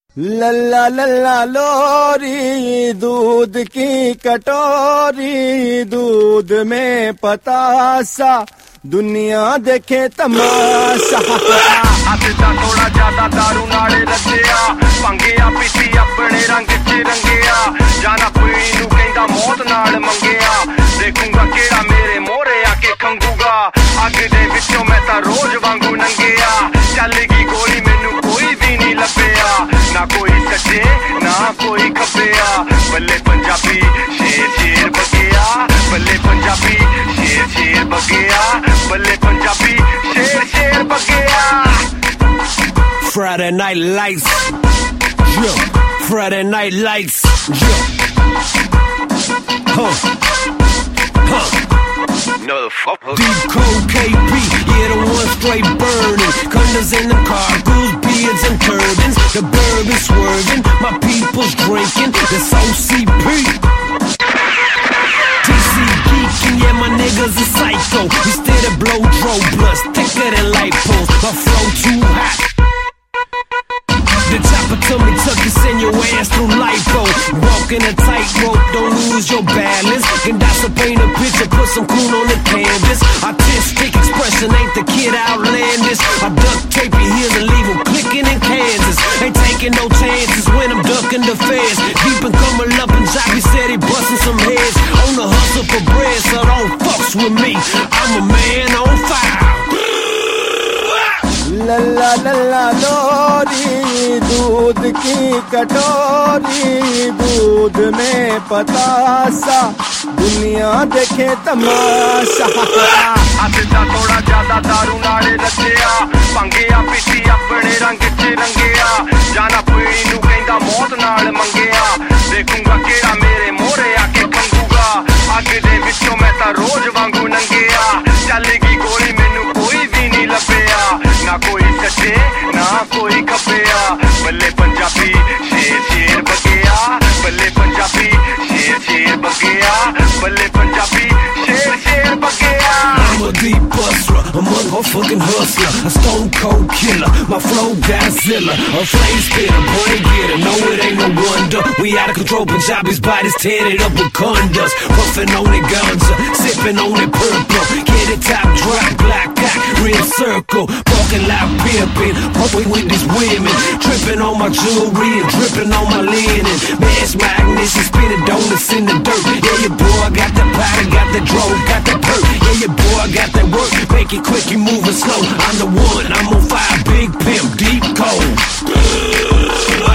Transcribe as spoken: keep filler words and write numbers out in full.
लल्ला लल्ला लोरी दूध की कटोरी, दूध में पतासा दुनिया देखे तमाशा। अज दा थोड़ा ज्यादा दारू नाले रचिया, पंगिया पीती अपने रंग च रंगिया, जाना पीनी नू कहंदा मौत नाल मंगिया, देखूंगा केड़ा मेरे मोरे आके खंगूगा, अग दे विचों मैं तां रोज वांगू नंगिया, चलेगी गोली मैनू कोई भी नहीं लभेया, ना कोई सज्जे ना कोई खब्बेया, बल्ले पंजाबी शेर शेर बगेया, बल्ले पंजाबी शेर शेर बगेया, बल्ले पंजाबी शेर शेर बगेया। Friday night lights, yeah. Friday night lights, yeah. Huh, huh. No the fuck. Deep cold K B, yeah, the one straight burning. Condos in the car, goose beards and turbans. The bird is swerving, my people's drinking. It's O C P. T C geeking, yeah, my niggas are psycho. We still the blow dro blunts, thicker than light poles. My flow too hot. The chopper told me tuck you, send your ass through lipo. Walking a tightrope, don't lose your balance. Can that's a paint a picture, put some cool on the canvas. Artistic expression ain't the kid outlandish. I duct tape your heels and leave them clicking in Kansas. Ain't taking no chances when I'm ducking the feds. Deep and coming up and Jockey said he busting some heads. On the hustle for bread, so don't fucks with me. I'm a man on fire. लल्ला लल्ला लोरी दूध की कटोरी, दूध में पतासा दुनिया देखे तमाशा। अज दा थोड़ा ज्यादा दारू नाले रचिया, पंगिया पीती अपने रंग च रंगिया, जाना पीनी नू कहंदा मौत नाल मंगिया, देखूंगा केड़ा मेरे मोरे आके खंगूगा, अग दे विचों मैं तां रोज वांगू नंगिया, चलेगी गोली मैनू कोई भी नहीं लभेया, ना कोई सज्जे ना कोई खब्बेया, बल्ले पंजाबी शेर शेर बगेया, बल्ले पंजाबी शेर शेर बगेया, बल्ले पंजाबी शेर शेर बगेया। I'm a deep bustler, a motherfucking hustler, a stone cold killer, my flow Godzilla, a flame spitter, brain getter, no it ain't no wonder, we out of control, Punjabi's bodies tatted up with condoms, puffing on it ganja, sipping on it purple, get it top drop, black cock, real circle, walking like pimpin', pumping with these women, tripping on my jewelry and dripping on my linen, mass magnets and spinning donuts in the dirt, yeah your boy got the powder, got the drone, got the perk, yeah your boy got that work, make it quick, you moving slow, I'm the one, I'm on fire, big pimp, deep cold.